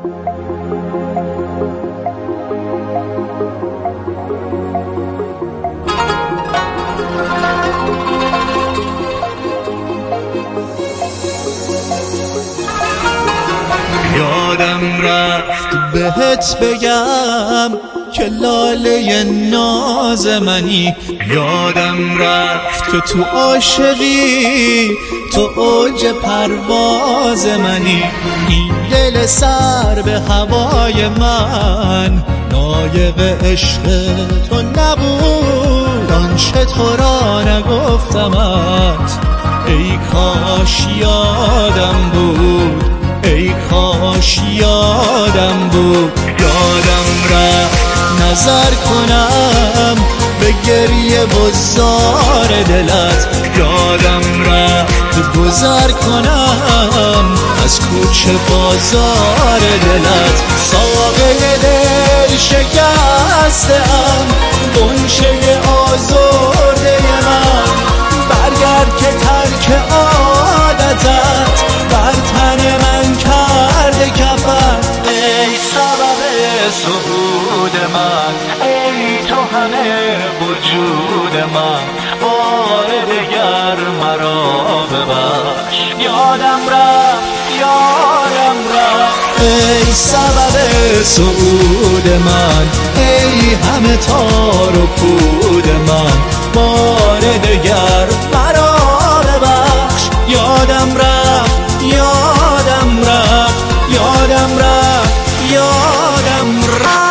یادم رفت بهت بگم که لاله ناز منی، یادم رفت که تو عاشقی تو اوج پرواز منی. این دل سر به هوای من لایق عشق تو نبود، آنچه تو را نگفتمت ای کاش یادم بود، ای کاش یادم بود. یادم رفت نظر کنم به گریه و زار دلت، یادم رفت گذر کنم از کوچه بازار دلت. ساقه دل شکسته ام، غنچه آزرده من، برگرد که ترک عادتت بر تن من کرده کفن. ای سبب صعود من، ای تو همه وجود من، بار دگر مرا ببخش. یادم رفت یادم رفت، ای سبب صعود من، ای همه تار و پود من، بار دگر مرا ببخش. یادم رفت یادم رفت یادم رفت یادم رفت.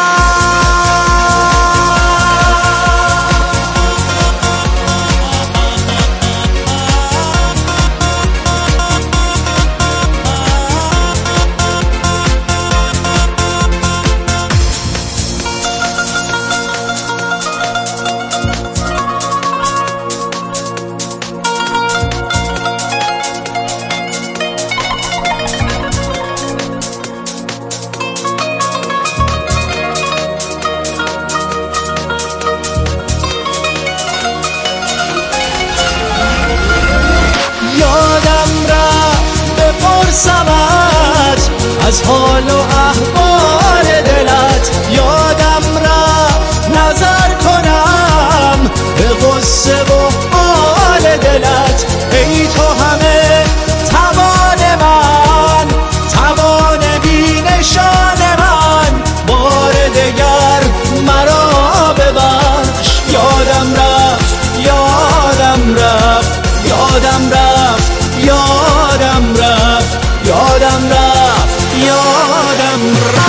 بپرسمت از حال و احوال دلت، یادم رفت نظر کنم به غصه و حال دلت. ای تو همه توان من، توان بی نشان من، بار دگر مرا ببخش. یادم رفت یادم رفت یادم رفت یادم رفت یادم رفت یادم رفت.